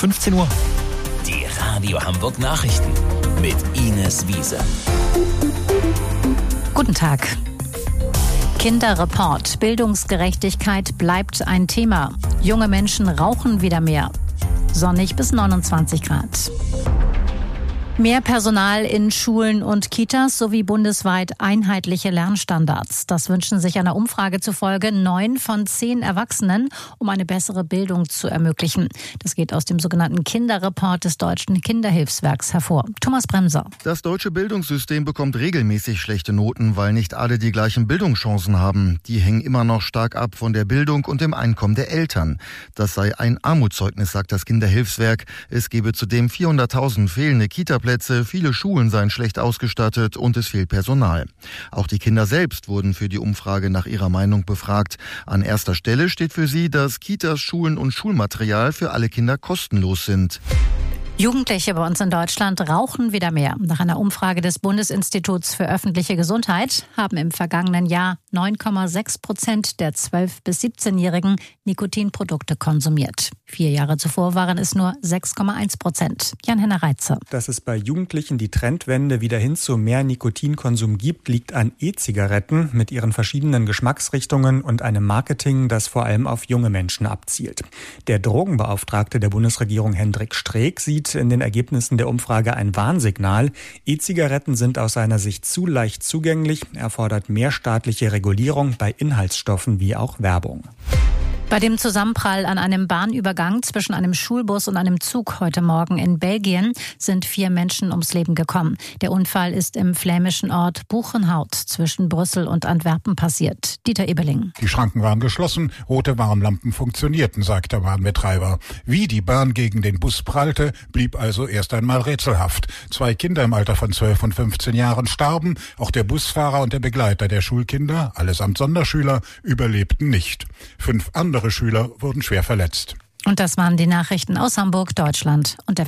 15 Uhr. Die Radio Hamburg Nachrichten mit Ines Wiese. Guten Tag. Kinderreport. Bildungsgerechtigkeit bleibt ein Thema. Junge Menschen rauchen wieder mehr. Sonnig bis 29 Grad. Mehr Personal in Schulen und Kitas sowie bundesweit einheitliche Lernstandards. Das wünschen sich einer Umfrage zufolge 9 von 10 Erwachsenen, um eine bessere Bildung zu ermöglichen. Das geht aus dem sogenannten Kinderreport des Deutschen Kinderhilfswerks hervor. Thomas Bremser. Das deutsche Bildungssystem bekommt regelmäßig schlechte Noten, weil nicht alle die gleichen Bildungschancen haben. Die hängen immer noch stark ab von der Bildung und dem Einkommen der Eltern. Das sei ein Armutszeugnis, sagt das Kinderhilfswerk. Es gebe zudem 400.000 fehlende Kitaplätze, viele Schulen seien schlecht ausgestattet und es fehlt Personal. Auch die Kinder selbst wurden für die Umfrage nach ihrer Meinung befragt. An erster Stelle steht für sie, dass Kitas, Schulen und Schulmaterial für alle Kinder kostenlos sind. Jugendliche bei uns in Deutschland rauchen wieder mehr. Nach einer Umfrage des Bundesinstituts für öffentliche Gesundheit haben im vergangenen Jahr 9,6% der 12- bis 17-Jährigen Nikotinprodukte konsumiert. 4 Jahre zuvor waren es nur 6,1%. Jan-Henner Reitze. Dass es bei Jugendlichen die Trendwende wieder hin zu mehr Nikotinkonsum gibt, liegt an E-Zigaretten mit ihren verschiedenen Geschmacksrichtungen und einem Marketing, das vor allem auf junge Menschen abzielt. Der Drogenbeauftragte der Bundesregierung Hendrik Streeck sieht in den Ergebnissen der Umfrage ein Warnsignal. E-Zigaretten sind aus seiner Sicht zu leicht zugänglich. Er fordert mehr staatliche Regulierung bei Inhaltsstoffen wie auch Werbung. Bei dem Zusammenprall an einem Bahnübergang zwischen einem Schulbus und einem Zug heute Morgen in Belgien sind 4 Menschen ums Leben gekommen. Der Unfall ist im flämischen Ort Buchenhout zwischen Brüssel und Antwerpen passiert. Dieter Ebeling. Die Schranken waren geschlossen, rote Warnlampen funktionierten, sagt der Bahnbetreiber. Wie die Bahn gegen den Bus prallte, blieb also erst einmal rätselhaft. 2 Kinder im Alter von 12 und 15 Jahren starben. Auch der Busfahrer und der Begleiter der Schulkinder, allesamt Sonderschüler, überlebten nicht. 5 andere Schüler wurden schwer verletzt. Und das waren die Nachrichten aus Hamburg, Deutschland und der